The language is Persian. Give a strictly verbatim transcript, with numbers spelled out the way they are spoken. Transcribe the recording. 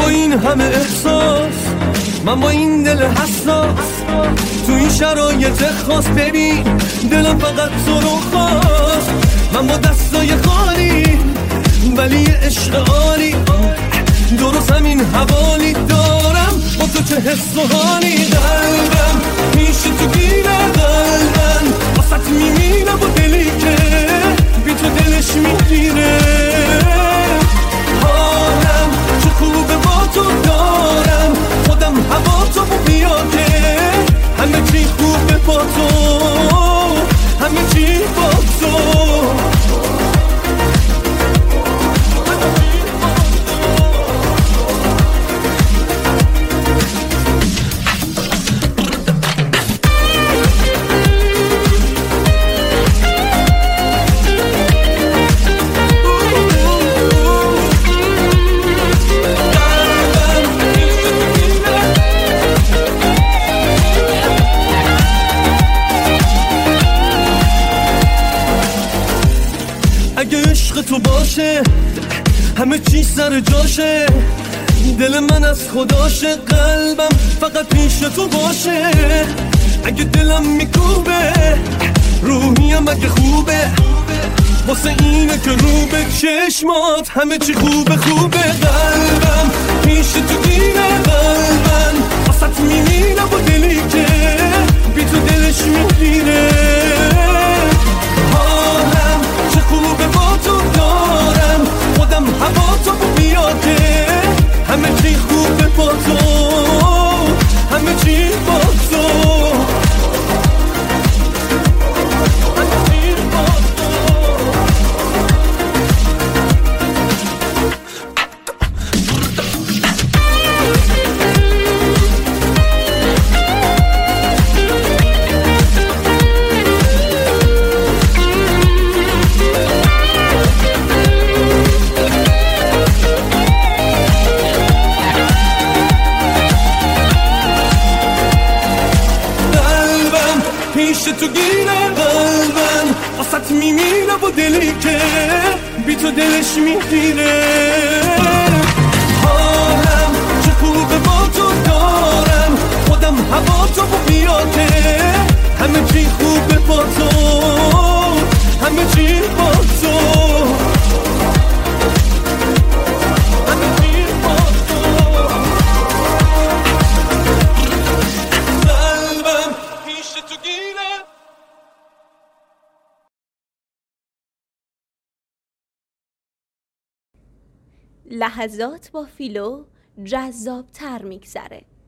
این همه احساس، من با این دل حساس، تو این شرایط خاص ببین دلم فقط تو رو خواست. من با دستای خالی ولی عشق عالی، درست همین حوالی دارم با تو چه حس و حالی. قلبم میشه تو گیره قلبم، واسط میمیرم با دلی که بی تو دلش میگیره. حالم چه خوبه با تو دارم، خودم هوا تو بیا که همه چی خوبه با تو، همه چی با تو. اگه عشق تو باشه همه چی سر جاشه، دل من از خداشه، قلبم فقط پیش تو باشه. اگه دلم میکوبه روحیم اگه خوبه، واسه اینه که رو به چشمات همه چی خوبه خوبه. قلبم پیش تو گیره قلبم، واسه میمیرم با دلی که بی تو دلش میگیره. حالم چه خوبه با تو دارم، خودم هوا تو بیا که همه چی خوبه با تو، همه چی با تو. پیش تو گیره قلبم، واسط میمیره با دلی که بی تو دلش میگیره. حالم چه خوبه با تو دارم، خودم هوا تو بیا که همه چی خوبه با تو، همه چی با تو. لحظات با فیلو جذاب تر میگذره.